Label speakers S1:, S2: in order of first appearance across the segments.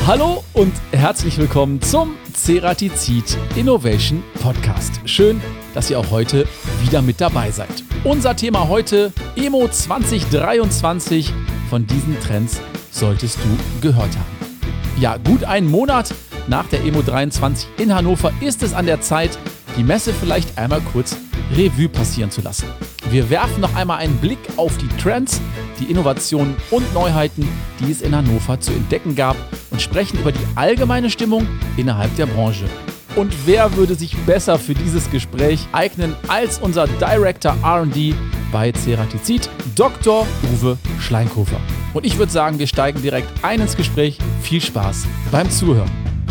S1: Hallo und herzlich willkommen zum Ceratizid Innovation Podcast. Schön, dass ihr auch heute wieder mit dabei seid. Unser Thema heute, EMO 2023. Von diesen Trends solltest du gehört haben. Ja, gut einen Monat nach der EMO 23 in Hannover ist es an der Zeit, die Messe vielleicht einmal kurz Revue passieren zu lassen. Wir werfen noch einmal einen Blick auf die Trends, die Innovationen und Neuheiten, die es in Hannover zu entdecken gab und sprechen über die allgemeine Stimmung innerhalb der Branche. Und wer würde sich besser für dieses Gespräch eignen als unser Director R&D bei Ceratizid, Dr. Uwe Schleinkofer. Und ich würde sagen, wir steigen direkt ein ins Gespräch. Viel Spaß beim Zuhören.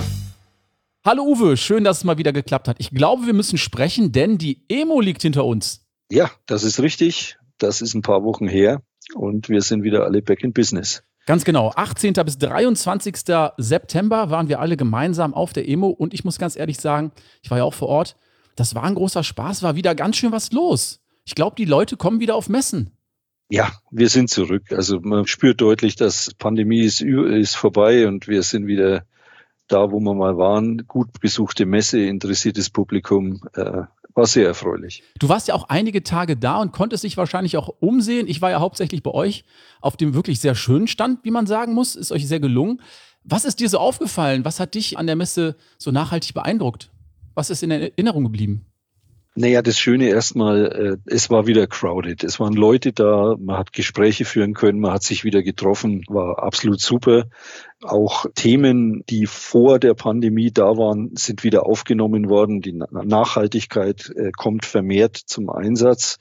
S1: Hallo Uwe, schön, dass es mal wieder geklappt hat. Ich glaube, wir müssen sprechen, denn die EMO liegt hinter uns.
S2: Ja, das ist richtig. Das ist ein paar Wochen her und wir sind wieder alle back in business.
S1: Ganz genau, 18. bis 23. September waren wir alle gemeinsam auf der EMO und ich muss ganz ehrlich sagen, ich war ja auch vor Ort, das war ein großer Spaß, war wieder ganz schön was los. Ich glaube, die Leute kommen wieder auf Messen.
S2: Ja, wir sind zurück. Also man spürt deutlich, dass Pandemie ist vorbei und wir sind wieder da, wo wir mal waren. Gut besuchte Messe, interessiertes Publikum, war sehr erfreulich.
S1: Du warst ja auch einige Tage da und konntest dich wahrscheinlich auch umsehen. Ich war ja hauptsächlich bei euch auf dem wirklich sehr schönen Stand, wie man sagen muss. Ist euch sehr gelungen. Was ist dir so aufgefallen? Was hat dich an der Messe so nachhaltig beeindruckt? Was ist in Erinnerung geblieben?
S2: Naja, das Schöne erstmal, es war wieder crowded. Es waren Leute da, man hat Gespräche führen können, man hat sich wieder getroffen, war absolut super. Auch Themen, die vor der Pandemie da waren, sind wieder aufgenommen worden. Die Nachhaltigkeit kommt vermehrt zum Einsatz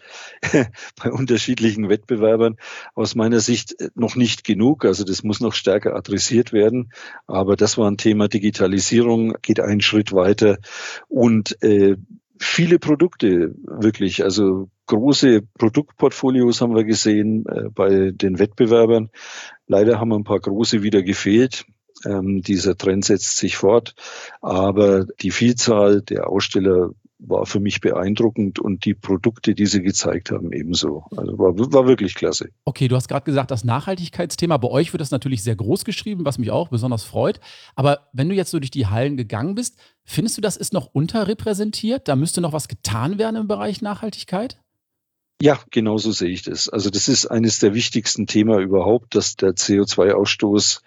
S2: bei unterschiedlichen Wettbewerbern. Aus meiner Sicht noch nicht genug, also das muss noch stärker adressiert werden. Aber das war ein Thema Digitalisierung, geht einen Schritt weiter und viele Produkte, wirklich, also große Produktportfolios haben wir gesehen bei den Wettbewerbern. Leider haben ein paar große wieder gefehlt. Dieser Trend setzt sich fort, aber die Vielzahl der Aussteller war für mich beeindruckend und die Produkte, die sie gezeigt haben, ebenso. Also war wirklich klasse.
S1: Okay, du hast gerade gesagt, das Nachhaltigkeitsthema, bei euch wird das natürlich sehr groß geschrieben, was mich auch besonders freut. Aber wenn du jetzt so durch die Hallen gegangen bist, findest du, das ist noch unterrepräsentiert? Da müsste noch was getan werden im Bereich Nachhaltigkeit?
S2: Ja, genau so sehe ich das. Also das ist eines der wichtigsten Themen überhaupt, dass der CO2-Ausstoß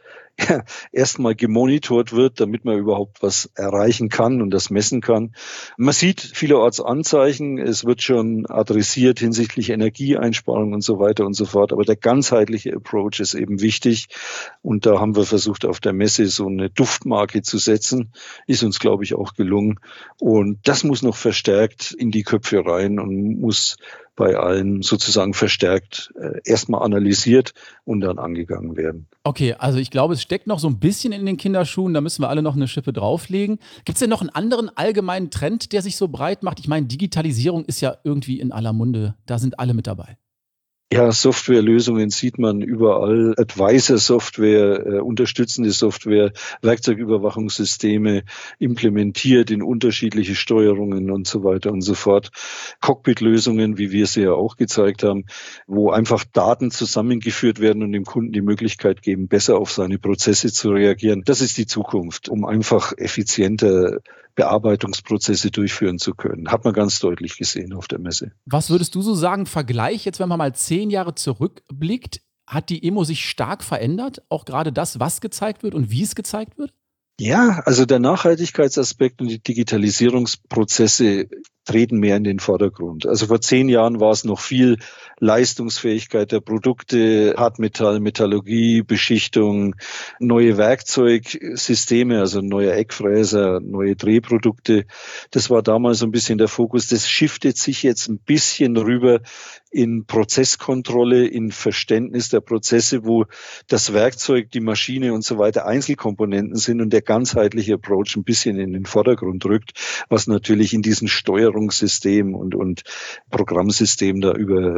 S2: erstmal gemonitort wird, damit man überhaupt was erreichen kann und das messen kann. Man sieht vielerorts Anzeichen, es wird schon adressiert hinsichtlich Energieeinsparung und so weiter und so fort, aber der ganzheitliche Approach ist eben wichtig und da haben wir versucht, auf der Messe so eine Duftmarke zu setzen, ist uns, glaube ich, auch gelungen und das muss noch verstärkt in die Köpfe rein und muss bei allen sozusagen verstärkt erstmal analysiert und dann angegangen werden.
S1: Okay, also ich glaube, es steckt noch so ein bisschen in den Kinderschuhen, da müssen wir alle noch eine Schippe drauflegen. Gibt es denn noch einen anderen allgemeinen Trend, der sich so breit macht? Ich meine, Digitalisierung ist ja irgendwie in aller Munde, da sind alle mit dabei.
S2: Ja, Softwarelösungen sieht man überall. Advisor-Software, unterstützende Software, Werkzeugüberwachungssysteme implementiert in unterschiedliche Steuerungen und so weiter und so fort. Cockpit-Lösungen, wie wir sie ja auch gezeigt haben, wo einfach Daten zusammengeführt werden und dem Kunden die Möglichkeit geben, besser auf seine Prozesse zu reagieren. Das ist die Zukunft, um einfach effizienter Bearbeitungsprozesse durchführen zu können. Hat man ganz deutlich gesehen auf der Messe.
S1: Was würdest du so sagen, Vergleich, jetzt wenn man mal 10 Jahre zurückblickt, hat die EMO sich stark verändert? Auch gerade das, was gezeigt wird und wie es gezeigt wird?
S2: Ja, also der Nachhaltigkeitsaspekt und die Digitalisierungsprozesse treten mehr in den Vordergrund. Also vor 10 Jahren war es noch viel Leistungsfähigkeit der Produkte, Hartmetall, Metallurgie, Beschichtung, neue Werkzeugsysteme, also neue Eckfräser, neue Drehprodukte. Das war damals so ein bisschen der Fokus. Das shiftet sich jetzt ein bisschen rüber in Prozesskontrolle, in Verständnis der Prozesse, wo das Werkzeug, die Maschine und so weiter Einzelkomponenten sind und der ganzheitliche Approach ein bisschen in den Vordergrund rückt, was natürlich in diesen Steuerungssystem und Programmsystem da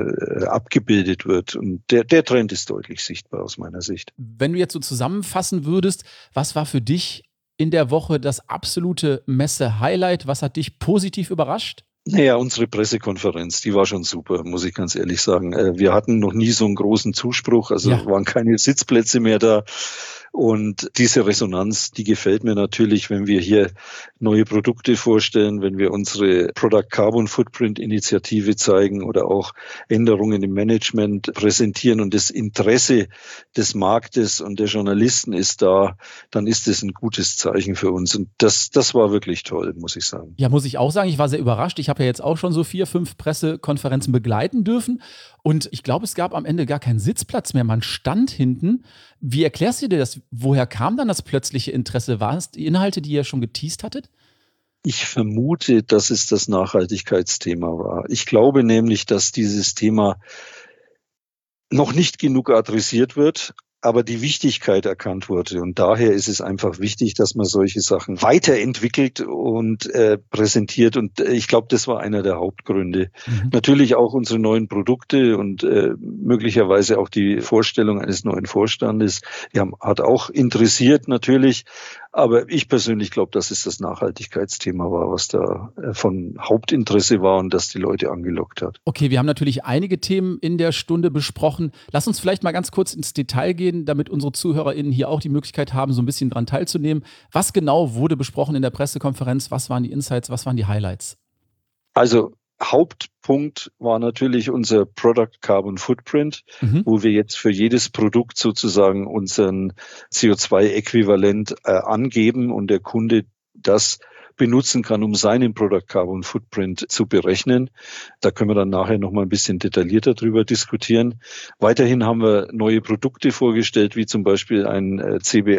S2: abgebildet wird. Und der Trend ist deutlich sichtbar aus meiner Sicht.
S1: Wenn du jetzt so zusammenfassen würdest, was war für dich in der Woche das absolute Messe-Highlight? Was hat dich positiv überrascht?
S2: Naja, unsere Pressekonferenz, die war schon super, muss ich ganz ehrlich sagen. Wir hatten noch nie so einen großen Zuspruch, also waren keine Sitzplätze mehr da. Und diese Resonanz, die gefällt mir natürlich, wenn wir hier neue Produkte vorstellen, wenn wir unsere Product Carbon Footprint Initiative zeigen oder auch Änderungen im Management präsentieren und das Interesse des Marktes und der Journalisten ist da, dann ist das ein gutes Zeichen für uns. Und das war wirklich toll, muss ich sagen.
S1: Ja, muss ich auch sagen, ich war sehr überrascht. Ich habe ja jetzt auch schon so 4, 5 Pressekonferenzen begleiten dürfen. Und ich glaube, es gab am Ende gar keinen Sitzplatz mehr. Man stand hinten. Wie erklärst du dir das? Woher kam dann das plötzliche Interesse? Waren es die Inhalte, die ihr schon geteast hattet?
S2: Ich vermute, dass es das Nachhaltigkeitsthema war. Ich glaube nämlich, dass dieses Thema noch nicht genug adressiert wird, aber die Wichtigkeit erkannt wurde. Und daher ist es einfach wichtig, dass man solche Sachen weiterentwickelt und präsentiert. Und ich glaube, das war einer der Hauptgründe. Natürlich auch unsere neuen Produkte und möglicherweise auch die Vorstellung eines neuen Vorstandes. Hat auch interessiert natürlich. Aber ich persönlich glaube, dass es das Nachhaltigkeitsthema war, was da von Hauptinteresse war und das die Leute angelockt hat.
S1: Okay, wir haben natürlich einige Themen in der Stunde besprochen. Lass uns vielleicht mal ganz kurz ins Detail gehen, damit unsere ZuhörerInnen hier auch die Möglichkeit haben, so ein bisschen dran teilzunehmen. Was genau wurde besprochen in der Pressekonferenz? Was waren die Insights? Was waren die Highlights?
S2: Also Hauptpunkt war natürlich unser Product Carbon Footprint, wo wir jetzt für jedes Produkt sozusagen unseren CO2-Äquivalent angeben und der Kunde das benutzen kann, um seinen Product Carbon Footprint zu berechnen. Da können wir dann nachher noch mal ein bisschen detaillierter drüber diskutieren. Weiterhin haben wir neue Produkte vorgestellt, wie zum Beispiel ein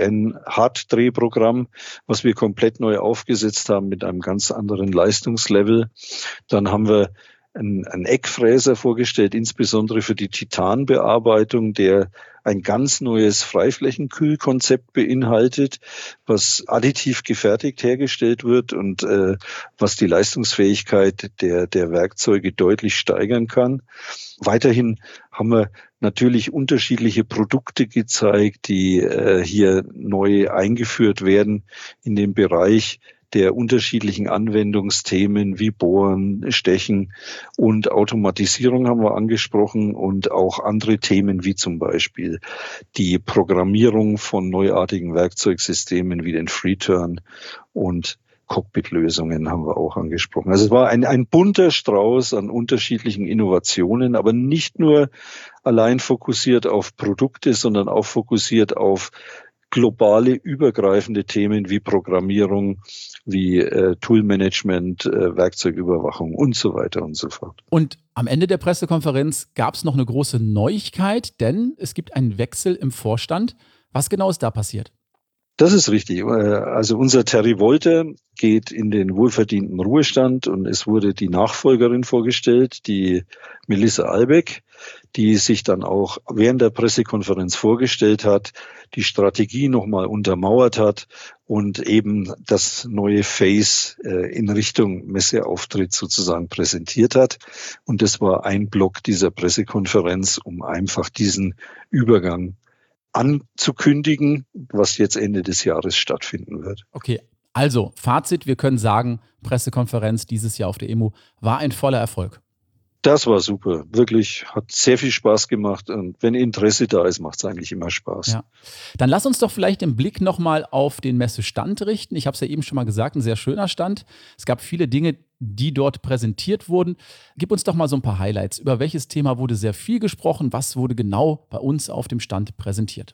S2: CBN-Hartdrehprogramm, was wir komplett neu aufgesetzt haben mit einem ganz anderen Leistungslevel. Dann haben wir einen Eckfräser vorgestellt, insbesondere für die Titanbearbeitung, der ein ganz neues Freiflächenkühlkonzept beinhaltet, was additiv gefertigt hergestellt wird und was die Leistungsfähigkeit der Werkzeuge deutlich steigern kann. Weiterhin haben wir natürlich unterschiedliche Produkte gezeigt, die hier neu eingeführt werden in dem Bereich der unterschiedlichen Anwendungsthemen wie Bohren, Stechen und Automatisierung haben wir angesprochen und auch andere Themen wie zum Beispiel die Programmierung von neuartigen Werkzeugsystemen wie den FreeTurn und Cockpit-Lösungen haben wir auch angesprochen. Also es war ein bunter Strauß an unterschiedlichen Innovationen, aber nicht nur allein fokussiert auf Produkte, sondern auch fokussiert auf globale, übergreifende Themen wie Programmierung, wie Toolmanagement, Werkzeugüberwachung und so weiter und so fort.
S1: Und am Ende der Pressekonferenz gab es noch eine große Neuigkeit, denn es gibt einen Wechsel im Vorstand. Was genau ist da passiert?
S2: Das ist richtig. Also unser Terry Wolter geht in den wohlverdienten Ruhestand und es wurde die Nachfolgerin vorgestellt, die Melissa Albeck, die sich dann auch während der Pressekonferenz vorgestellt hat, die Strategie nochmal untermauert hat und eben das neue Face in Richtung Messeauftritt sozusagen präsentiert hat. Und das war ein Block dieser Pressekonferenz, um einfach diesen Übergang anzukündigen, was jetzt Ende des Jahres stattfinden wird.
S1: Okay, also Fazit, wir können sagen, Pressekonferenz dieses Jahr auf der EMO war ein voller Erfolg.
S2: Das war super, wirklich, hat sehr viel Spaß gemacht und wenn Interesse da ist, macht es eigentlich immer Spaß.
S1: Ja. Dann lass uns doch vielleicht den Blick nochmal auf den Messestand richten. Ich habe es ja eben schon mal gesagt, ein sehr schöner Stand. Es gab viele Dinge, die dort präsentiert wurden. Gib uns doch mal so ein paar Highlights. Über welches Thema wurde sehr viel gesprochen? Was wurde genau bei uns auf dem Stand präsentiert?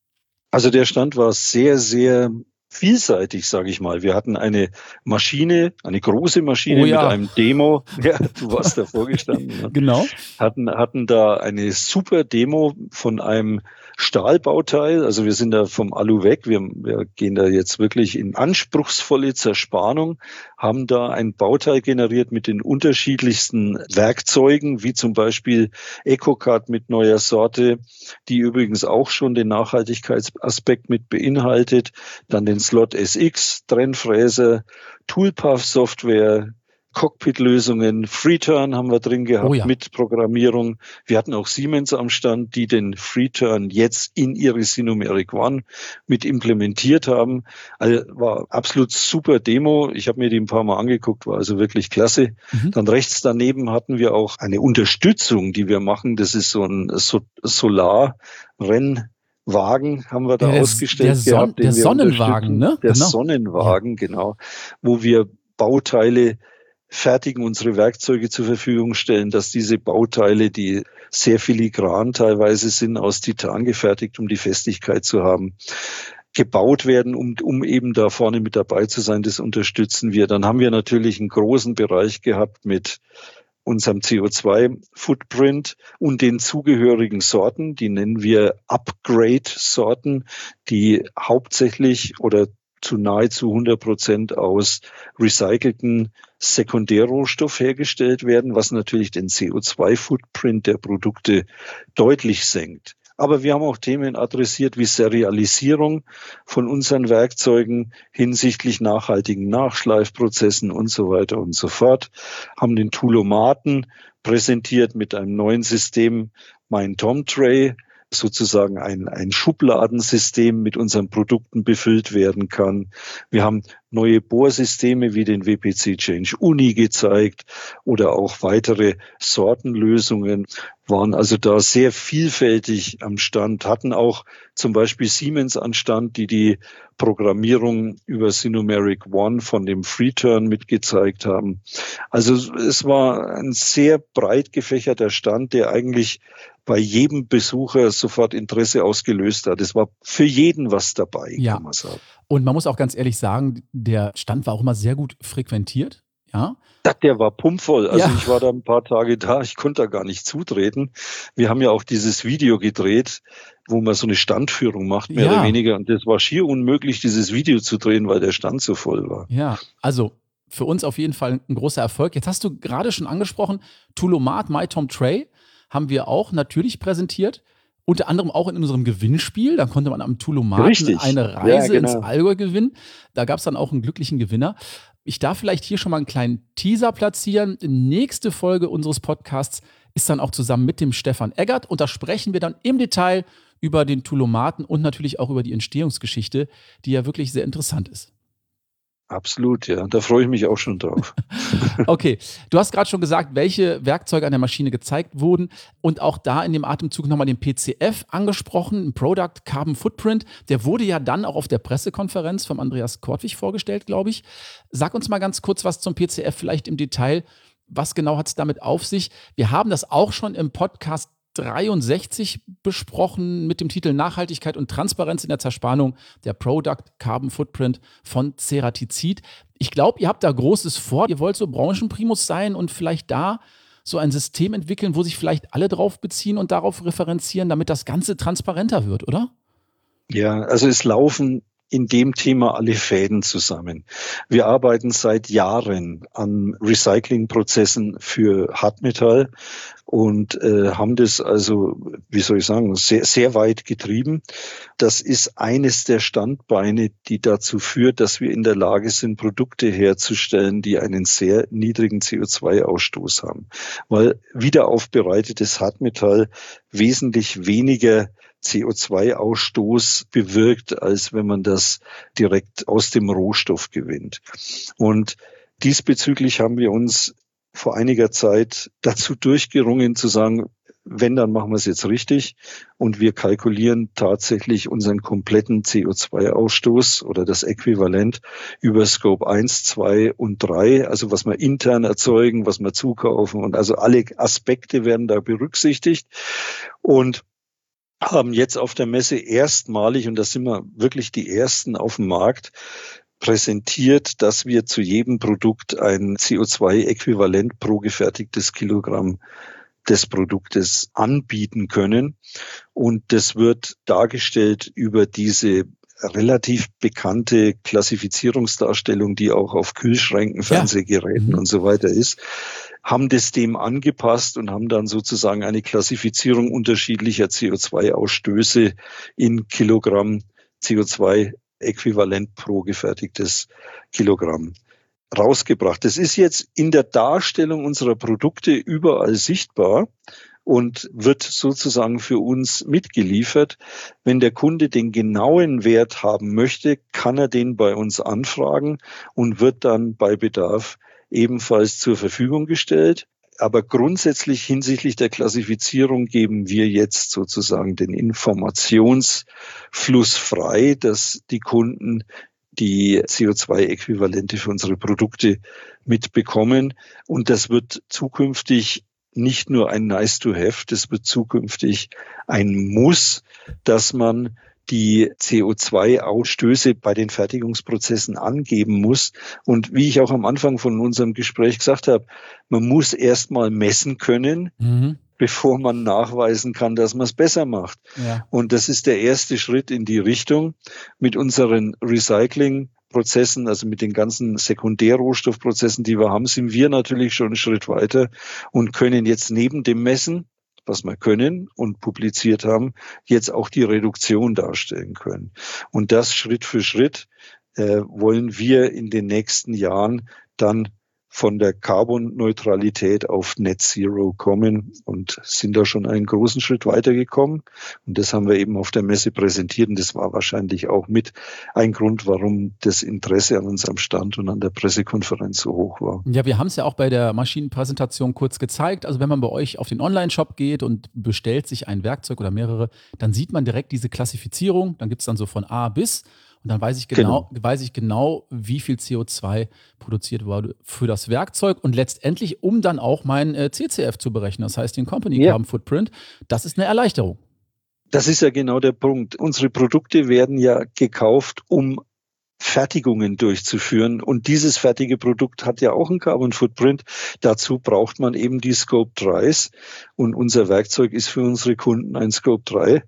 S2: Also der Stand war sehr, sehr vielseitig, sage ich mal. Wir hatten eine Maschine, eine große Maschine mit einem Demo. Ja, du warst da vorgestanden. Ne?
S1: Genau.
S2: Hatten da eine super Demo von einem Stahlbauteil. Also wir sind da vom Alu weg. Wir gehen da jetzt wirklich in anspruchsvolle Zerspannung, haben da ein Bauteil generiert mit den unterschiedlichsten Werkzeugen, wie zum Beispiel EcoCard mit neuer Sorte, die übrigens auch schon den Nachhaltigkeitsaspekt mit beinhaltet. Dann den Slot SX, Trennfräser, Toolpath Software, Cockpit-Lösungen. FreeTurn haben wir drin gehabt,
S1: Oh ja.
S2: mit Programmierung. Wir hatten auch Siemens am Stand, die den FreeTurn jetzt in ihre Sinomeric One mit implementiert haben. Also war absolut super Demo. Ich habe mir die ein paar Mal angeguckt, war also wirklich klasse. Dann rechts daneben hatten wir auch eine Unterstützung, die wir machen. Das ist so ein Solarrennwagen haben wir da ausgestellt gehabt.
S1: Der Sonnenwagen, ne?
S2: Der Sonnenwagen, genau. Wo wir Bauteile fertigen, unsere Werkzeuge zur Verfügung stellen, dass diese Bauteile, die sehr filigran teilweise sind, aus Titan gefertigt, um die Festigkeit zu haben, gebaut werden, um eben da vorne mit dabei zu sein. Das unterstützen wir. Dann haben wir natürlich einen großen Bereich gehabt mit unserem CO2-Footprint und den zugehörigen Sorten. Die nennen wir Upgrade-Sorten, die hauptsächlich oder zu nahezu 100% aus recycelten Sekundärrohstoff hergestellt werden, was natürlich den CO2-Footprint der Produkte deutlich senkt. Aber wir haben auch Themen adressiert wie Serialisierung von unseren Werkzeugen hinsichtlich nachhaltigen Nachschleifprozessen und so weiter und so fort. Haben den Toolomaten präsentiert mit einem neuen System, mein Tom Tray, sozusagen ein Schubladensystem mit unseren Produkten befüllt werden kann. Wir haben neue Bohrsysteme wie den WPC Change Uni gezeigt oder auch weitere Sortenlösungen, waren also da sehr vielfältig am Stand, hatten auch zum Beispiel Siemens an Stand, die Programmierung über Sinomeric One von dem FreeTurn mitgezeigt haben. Also es war ein sehr breit gefächerter Stand, der eigentlich bei jedem Besucher sofort Interesse ausgelöst hat. Es war für jeden was dabei, kann man sagen.
S1: Und man muss auch ganz ehrlich sagen, der Stand war auch immer sehr gut frequentiert. Ja.
S2: Der war pumpvoll. Also ich war da ein paar Tage da, ich konnte da gar nicht zutreten. Wir haben ja auch dieses Video gedreht, wo man so eine Standführung macht, mehr oder weniger. Und das war schier unmöglich, dieses Video zu drehen, weil der Stand so voll war.
S1: Ja, also für uns auf jeden Fall ein großer Erfolg. Jetzt hast du gerade schon angesprochen, Toolomat MyTom Tray haben wir auch natürlich präsentiert. Unter anderem auch in unserem Gewinnspiel. Da konnte man am Toolomaten eine Reise ins Allgäu gewinnen. Da gab es dann auch einen glücklichen Gewinner. Ich darf vielleicht hier schon mal einen kleinen Teaser platzieren. Die nächste Folge unseres Podcasts ist dann auch zusammen mit dem Stefan Eggert. Und da sprechen wir dann im Detail über den Toolomaten und natürlich auch über die Entstehungsgeschichte, die ja wirklich sehr interessant ist.
S2: Absolut, ja. Da freue ich mich auch schon drauf.
S1: Okay, du hast gerade schon gesagt, welche Werkzeuge an der Maschine gezeigt wurden und auch da in dem Atemzug nochmal den PCF angesprochen, ein Product Carbon Footprint. Der wurde ja dann auch auf der Pressekonferenz vom Andreas Kortwig vorgestellt, glaube ich. Sag uns mal ganz kurz was zum PCF, vielleicht im Detail. Was genau hat es damit auf sich? Wir haben das auch schon im Podcast 63 besprochen mit dem Titel Nachhaltigkeit und Transparenz in der Zerspannung, der Product Carbon Footprint von Ceratizid. Ich glaube, ihr habt da Großes vor. Ihr wollt so Branchenprimus sein und vielleicht da so ein System entwickeln, wo sich vielleicht alle drauf beziehen und darauf referenzieren, damit das Ganze transparenter wird, oder?
S2: Ja, also es laufen in dem Thema alle Fäden zusammen. Wir arbeiten seit Jahren an Recyclingprozessen für Hartmetall und haben das also, wie soll ich sagen, sehr, sehr weit getrieben. Das ist eines der Standbeine, die dazu führt, dass wir in der Lage sind, Produkte herzustellen, die einen sehr niedrigen CO2-Ausstoß haben. Weil wiederaufbereitetes Hartmetall wesentlich weniger CO2-Ausstoß bewirkt, als wenn man das direkt aus dem Rohstoff gewinnt. Und diesbezüglich haben wir uns vor einiger Zeit dazu durchgerungen zu sagen, wenn, dann machen wir es jetzt richtig und wir kalkulieren tatsächlich unseren kompletten CO2-Ausstoß oder das Äquivalent über Scope 1, 2 und 3, also was wir intern erzeugen, was wir zukaufen und also alle Aspekte werden da berücksichtigt und haben jetzt auf der Messe erstmalig, und da sind wir wirklich die Ersten auf dem Markt, präsentiert, dass wir zu jedem Produkt ein CO2-Äquivalent pro gefertigtes Kilogramm des Produktes anbieten können. Und das wird dargestellt über diese relativ bekannte Klassifizierungsdarstellung, die auch auf Kühlschränken, Fernsehgeräten und so weiter ist, haben das dem angepasst und haben dann sozusagen eine Klassifizierung unterschiedlicher CO2-Ausstöße in Kilogramm CO2-Äquivalent pro gefertigtes Kilogramm rausgebracht. Das ist jetzt in der Darstellung unserer Produkte überall sichtbar und wird sozusagen für uns mitgeliefert. Wenn der Kunde den genauen Wert haben möchte, kann er den bei uns anfragen und wird dann bei Bedarf ebenfalls zur Verfügung gestellt. Aber grundsätzlich hinsichtlich der Klassifizierung geben wir jetzt sozusagen den Informationsfluss frei, dass die Kunden die CO2-Äquivalente für unsere Produkte mitbekommen. Und das wird zukünftig nicht nur ein Nice-to-have, das wird zukünftig ein Muss, dass man die CO2-Ausstöße bei den Fertigungsprozessen angeben muss. Und wie ich auch am Anfang von unserem Gespräch gesagt habe, man muss erst mal messen können, bevor man nachweisen kann, dass man es besser macht. Ja. Und das ist der erste Schritt in die Richtung. Mit unseren Recyclingprozessen, also mit den ganzen Sekundärrohstoffprozessen, die wir haben, sind wir natürlich schon einen Schritt weiter und können jetzt neben dem Messen, was wir können und publiziert haben, jetzt auch die Reduktion darstellen können. Und das Schritt für Schritt wollen wir in den nächsten Jahren dann von der Carbon-Neutralität auf Net Zero kommen und sind da schon einen großen Schritt weitergekommen. Und das haben wir eben auf der Messe präsentiert. Und das war wahrscheinlich auch mit ein Grund, warum das Interesse an unserem Stand und an der Pressekonferenz so hoch war.
S1: Ja, wir haben es ja auch bei der Maschinenpräsentation kurz gezeigt. Also wenn man bei euch auf den Online-Shop geht und bestellt sich ein Werkzeug oder mehrere, dann sieht man direkt diese Klassifizierung. Dann gibt es dann so von A bis. Und dann weiß ich genau, wie viel CO2 produziert wurde für das Werkzeug und letztendlich, um dann auch mein CCF zu berechnen, das heißt den Company Carbon Footprint. Das ist eine Erleichterung.
S2: Das ist ja genau der Punkt. Unsere Produkte werden ja gekauft, um Fertigungen durchzuführen. Und dieses fertige Produkt hat ja auch einen Carbon Footprint. Dazu braucht man eben die Scope 3s. Und unser Werkzeug ist für unsere Kunden ein Scope 3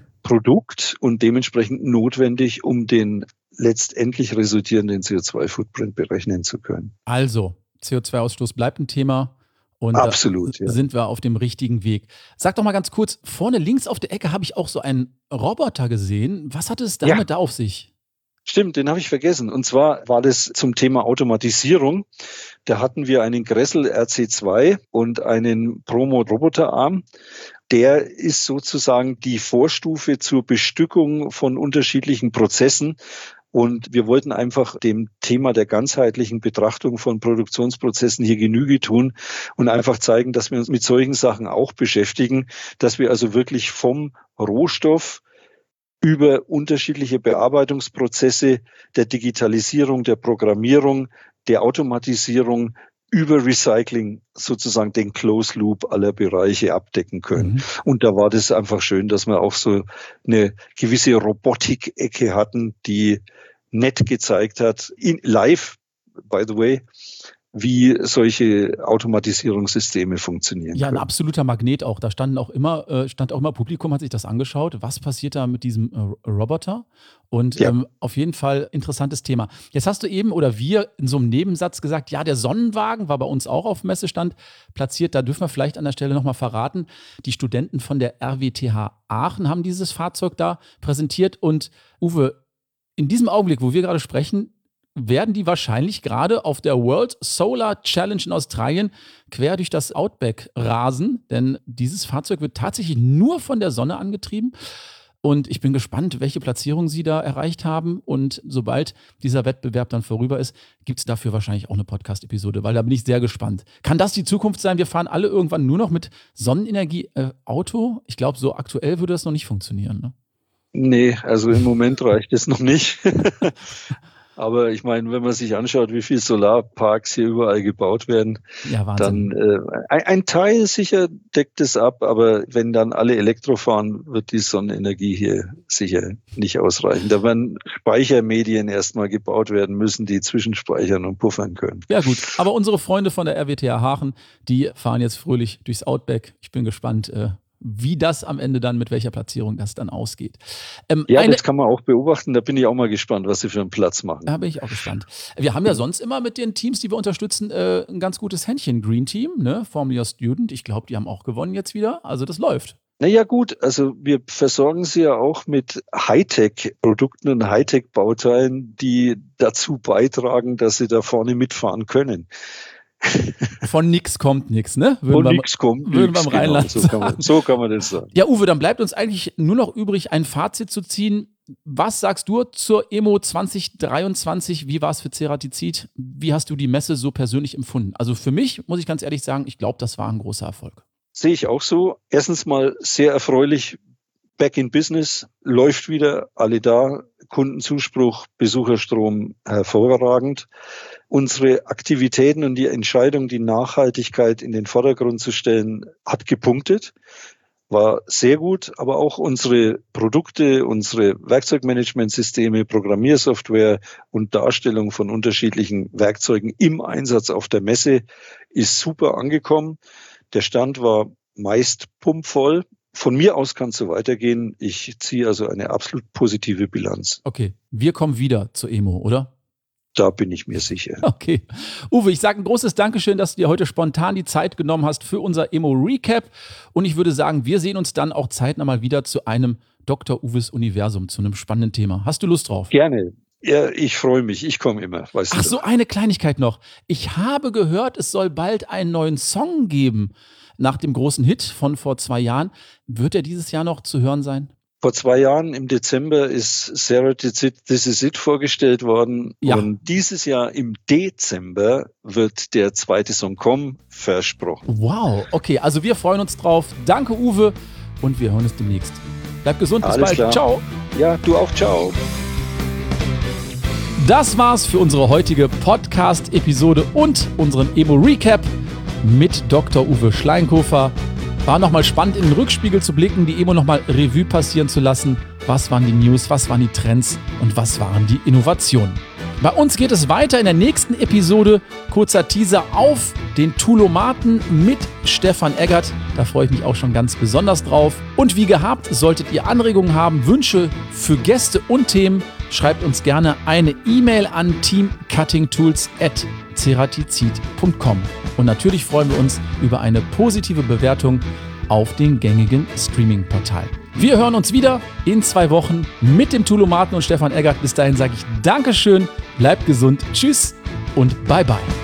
S2: Produkt und dementsprechend notwendig, um den letztendlich resultierenden CO2-Footprint berechnen zu können.
S1: Also, CO2-Ausstoß bleibt ein Thema und
S2: absolut,
S1: sind wir auf dem richtigen Weg. Sag doch mal ganz kurz, vorne links auf der Ecke habe ich auch so einen Roboter gesehen. Was hat es damit da auf sich?
S2: Stimmt, den habe ich vergessen. Und zwar war das zum Thema Automatisierung. Da hatten wir einen Gressel RC2 und einen Promo Roboterarm. Der ist sozusagen die Vorstufe zur Bestückung von unterschiedlichen Prozessen. Und wir wollten einfach dem Thema der ganzheitlichen Betrachtung von Produktionsprozessen hier Genüge tun und einfach zeigen, dass wir uns mit solchen Sachen auch beschäftigen, dass wir also wirklich vom Rohstoff über unterschiedliche Bearbeitungsprozesse der Digitalisierung, der Programmierung, der Automatisierung über Recycling sozusagen den Close Loop aller Bereiche abdecken können. Und da war das einfach schön, dass wir auch so eine gewisse Robotik-Ecke hatten, die nett gezeigt hat, live, by the way, wie solche Automatisierungssysteme funktionieren.
S1: Ja, ein absoluter Magnet auch. Da stand auch immer Publikum, hat sich das angeschaut. Was passiert da mit diesem Roboter? Und auf jeden Fall interessantes Thema. Jetzt hast du eben oder wir in so einem Nebensatz gesagt, ja, der Sonnenwagen war bei uns auch auf Messestand platziert. Da dürfen wir vielleicht an der Stelle nochmal verraten. Die Studenten von der RWTH Aachen haben dieses Fahrzeug da präsentiert. Und Uwe, in diesem Augenblick, wo wir gerade sprechen, werden die wahrscheinlich gerade auf der World Solar Challenge in Australien quer durch das Outback rasen, denn dieses Fahrzeug wird tatsächlich nur von der Sonne angetrieben. Und ich bin gespannt, welche Platzierung sie da erreicht haben. Und sobald dieser Wettbewerb dann vorüber ist, gibt es dafür wahrscheinlich auch eine Podcast-Episode, weil da bin ich sehr gespannt. Kann das die Zukunft sein? Wir fahren alle irgendwann nur noch mit Sonnenenergie Auto? Ich glaube, so aktuell würde das noch nicht funktionieren, ne?
S2: Nee, also im Moment reicht es noch nicht. Aber ich meine, wenn man sich anschaut, wie viele Solarparks hier überall gebaut werden, dann ein Teil sicher deckt es ab, aber wenn dann alle Elektro fahren, wird die Sonnenenergie hier sicher nicht ausreichen. Da werden Speichermedien erstmal gebaut werden müssen, die zwischenspeichern und puffern können.
S1: Ja gut, aber unsere Freunde von der RWTH Aachen, die fahren jetzt fröhlich durchs Outback. Ich bin gespannt, wie das am Ende dann, mit welcher Platzierung das dann ausgeht.
S2: Das kann man auch beobachten. Da bin ich auch mal gespannt, was sie für einen Platz machen.
S1: Da bin ich auch gespannt. Wir haben ja sonst immer mit den Teams, die wir unterstützen, ein ganz gutes Händchen. Green Team, ne? Formerly Your Student. Ich glaube, die haben auch gewonnen jetzt wieder. Also das läuft.
S2: Naja gut, also wir versorgen sie ja auch mit Hightech-Produkten und Hightech-Bauteilen, die dazu beitragen, dass sie da vorne mitfahren können.
S1: Von nix kommt nix, ne?
S2: Von nix kommt
S1: würden
S2: nix,
S1: beim Rheinland
S2: genau, so kann man das sagen.
S1: Ja, Uwe, dann bleibt uns eigentlich nur noch übrig, ein Fazit zu ziehen. Was sagst du zur EMO 2023? Wie war es für Ceratizid? Wie hast du die Messe so persönlich empfunden? Also für mich, muss ich ganz ehrlich sagen, ich glaube, das war ein großer Erfolg.
S2: Sehe ich auch so. Erstens mal sehr erfreulich, back in business, läuft wieder, alle da, Kundenzuspruch, Besucherstrom hervorragend. Unsere Aktivitäten und die Entscheidung, die Nachhaltigkeit in den Vordergrund zu stellen, hat gepunktet, war sehr gut, aber auch unsere Produkte, unsere Werkzeugmanagementsysteme, Programmiersoftware und Darstellung von unterschiedlichen Werkzeugen im Einsatz auf der Messe ist super angekommen. Der Stand war meist pumpvoll. Von mir aus kann es so weitergehen. Ich ziehe also eine absolut positive Bilanz.
S1: Okay, wir kommen wieder zur EMO, oder?
S2: Da bin ich mir sicher.
S1: Okay. Uwe, ich sage ein großes Dankeschön, dass du dir heute spontan die Zeit genommen hast für unser EMO-Recap. Und ich würde sagen, wir sehen uns dann auch zeitnah mal wieder zu einem Dr. Uwes Universum, zu einem spannenden Thema. Hast du Lust drauf?
S2: Gerne. Ja, ich freue mich. Ich komme immer. Weißt du.
S1: Ach so, eine Kleinigkeit noch. Ich habe gehört, es soll bald einen neuen Song geben. Nach dem großen Hit von vor 2 Jahren. Wird er dieses Jahr noch zu hören sein?
S2: Vor 2 Jahren im Dezember ist Ceratizid This Is It vorgestellt worden. Ja. Und dieses Jahr im Dezember wird der zweite Song kommen, versprochen.
S1: Wow, okay, also wir freuen uns drauf. Danke, Uwe, und wir hören uns demnächst. Bleib gesund, bis bald.
S2: Klar.
S1: Ciao.
S2: Ja, du auch, ciao.
S1: Das war's für unsere heutige Podcast-Episode und unseren EMO-Recap mit Dr. Uwe Schleinkofer. War nochmal spannend, in den Rückspiegel zu blicken, die EMO nochmal Revue passieren zu lassen. Was waren die News, was waren die Trends und was waren die Innovationen? Bei uns geht es weiter in der nächsten Episode. Kurzer Teaser auf den Toolomaten mit Stefan Eggert. Da freue ich mich auch schon ganz besonders drauf. Und wie gehabt, solltet ihr Anregungen haben, Wünsche für Gäste und Themen, schreibt uns gerne eine E-Mail an teamcuttingtools@ceratizid.com. Und natürlich freuen wir uns über eine positive Bewertung auf den gängigen Streaming-Portalen. Wir hören uns wieder in 2 Wochen mit dem Toolomaten und Stefan Eggert. Bis dahin sage ich Dankeschön, bleibt gesund, tschüss und bye bye.